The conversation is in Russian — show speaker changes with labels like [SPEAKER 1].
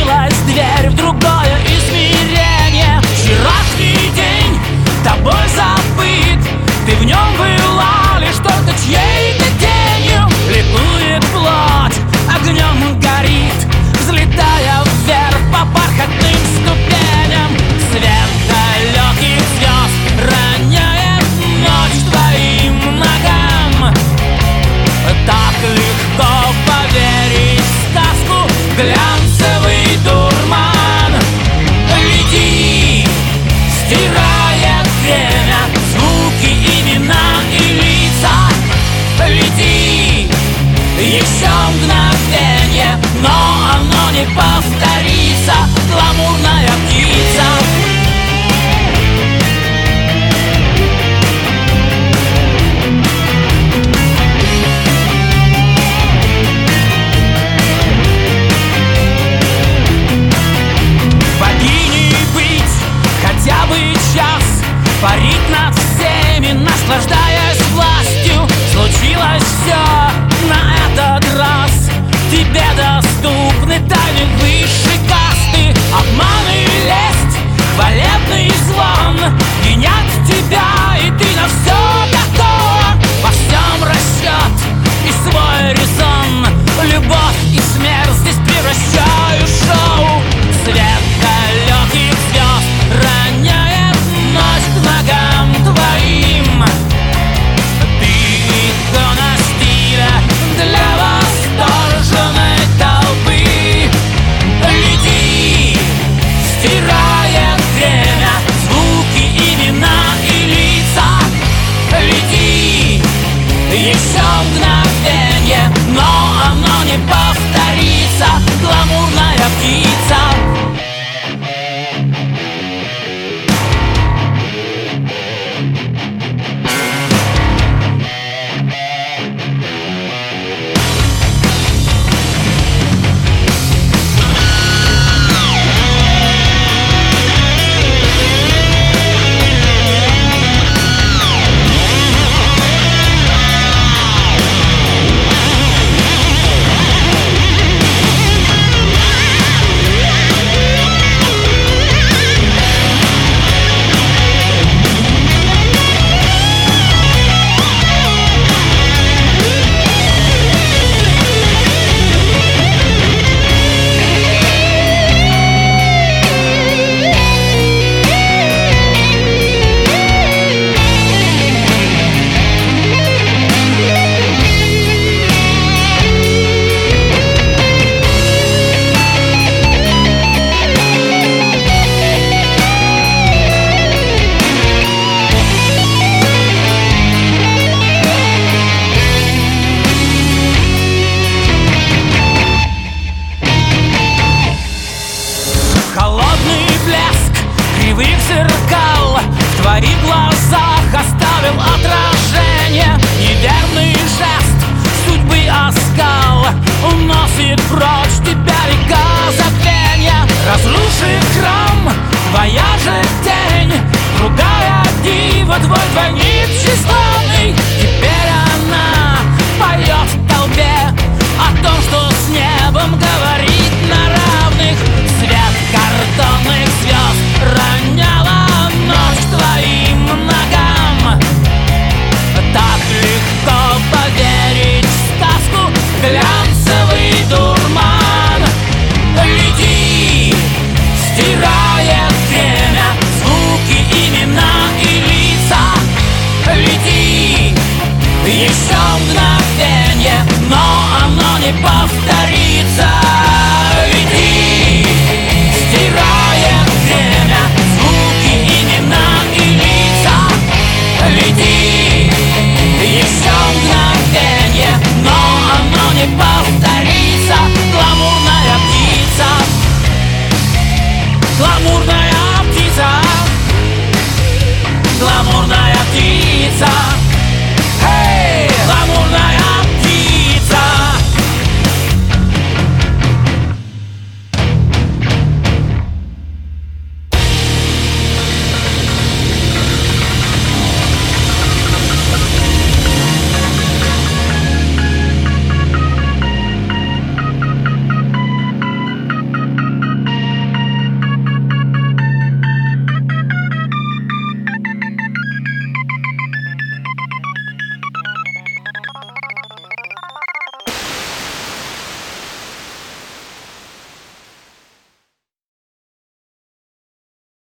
[SPEAKER 1] открылась дверь в другое измерение. Вчерашний день тобой забыт, ты в нем была лишь только чьей-то тенью. Ликует плоть, огнем горит, взлетая вверх по бархатным ступеням. Свет далеких звезд роняет ночь твоим ногам. Так легко поверить в сказку, глянцевый дурман. Лети, стирая время, звуки, имена и лица. Лети, еще мгновенье, но оно не повторится. Гламурная птица. Хотя бы час парить над всеми, наслаждаясь властью. Случилось все на этот раз. Тебе доступны тайны высшей касты. Обман и лесть, хвалебный звон винят тебя, и ты на все готова. Во всем расчет и свой резон. Любовь и смерть здесь превращают в шоу. Свет далеких звезд роняет ночь к ногам твоим. Ты икона стиля для восторженной толпы. Лети, стирая время, звуки, имена и лица. Лети, еще мгновенье, но оно не повторится. Гламурная птица. Зеркал в твоих глазах оставил отражение. Неверный жест судьбы оскал уносит прочь тебя река забвенья. Разрушит храм твоя же тень, другая дива твой двойник тщеславный. Теперь она поет в толпе о том, что с небом говорит на равных. Свет картонных звезд роняла ночь твоим ногам. Так легко поверить в сказку, глянцевый дурман. Лети, стирая время, звуки, имена и лица. Лети, еще мгновенье, но оно не повторится. Лети, стирая время, звуки, имена и лица. Лети, еще мгновенье, но оно не повторится. Гламурная птица. Гламурная птица. Гламурная птица.